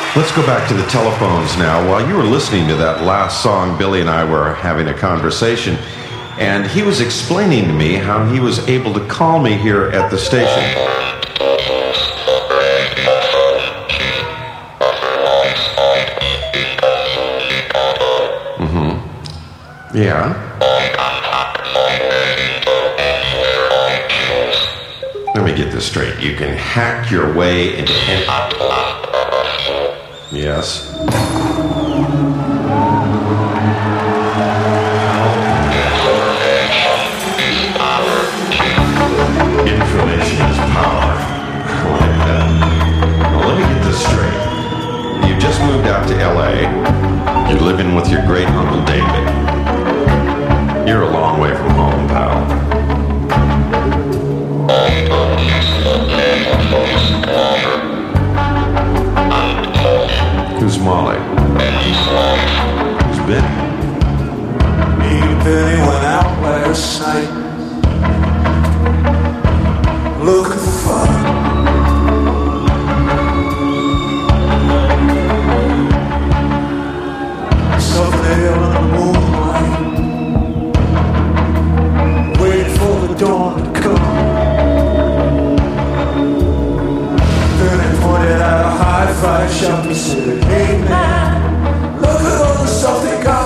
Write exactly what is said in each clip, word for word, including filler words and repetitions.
Let's go back to the telephones now. While you were listening to that last song, Billy and I were having a conversation, and he was explaining to me how he was able to call me here at the station. Mm-hmm. Yeah. Let me get this straight. You can hack your way into any... Yes. Information is power. Like that. Well, let me get this straight. You just moved out to L A. You're living with your great Uncle David. You're a long way from home, pal. Who's Molly? Who's Benny? Me and Benny went out last night looking for fun. Something there in the moonlight, waiting for the dawn to come. Then he pointed out a hi-fi shop. He said, "Hey man, look at all the stuff they got.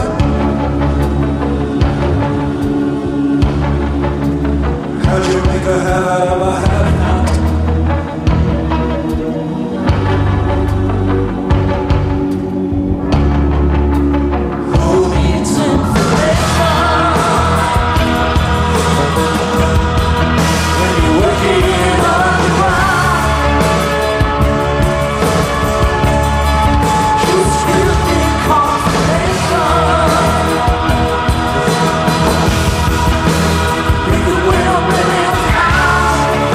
How'd you make a have out of a have now?" Who needs information when you're working underground? Just give me confirmation. We could win a million pounds.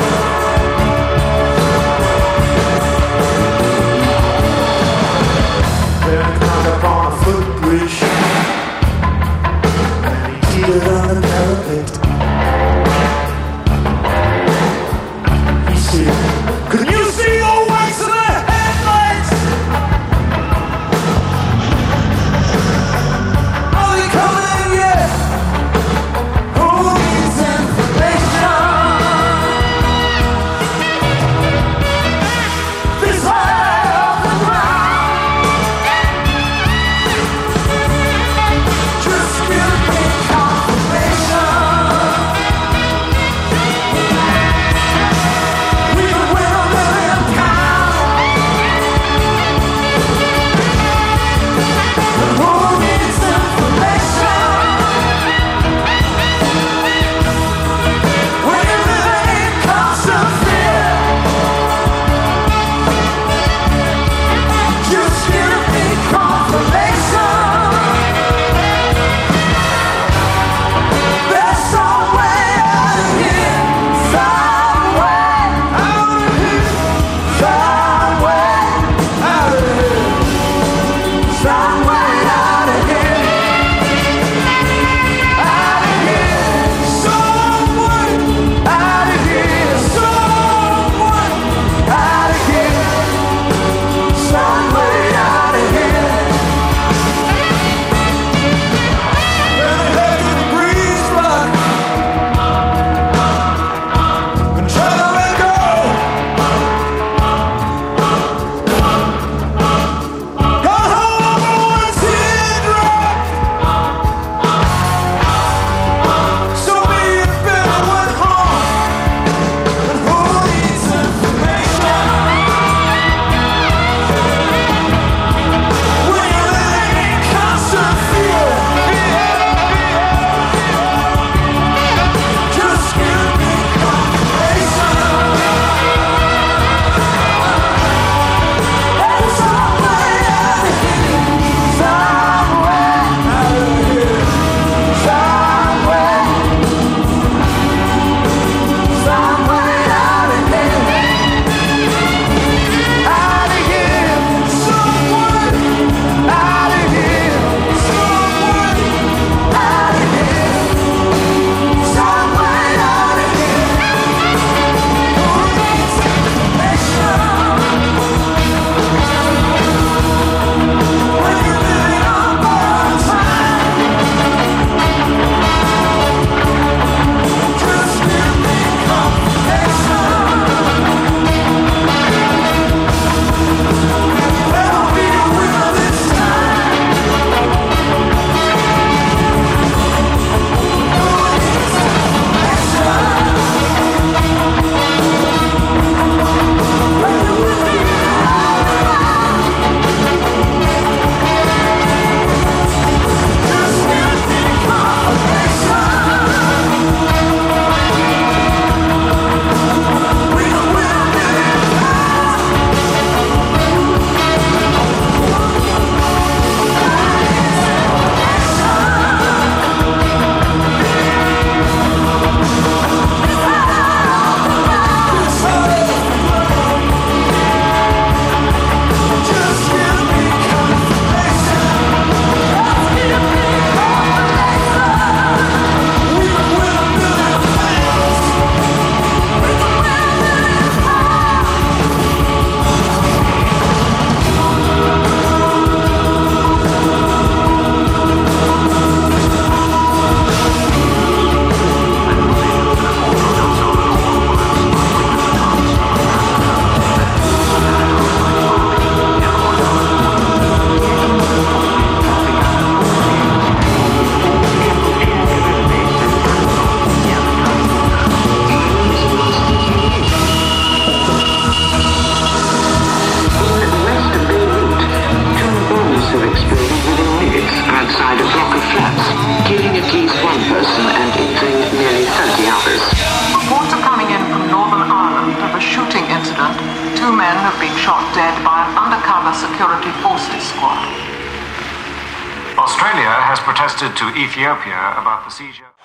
incident, two men have been shot dead by an undercover security forces squad. Australia has protested to Ethiopia about the seizure.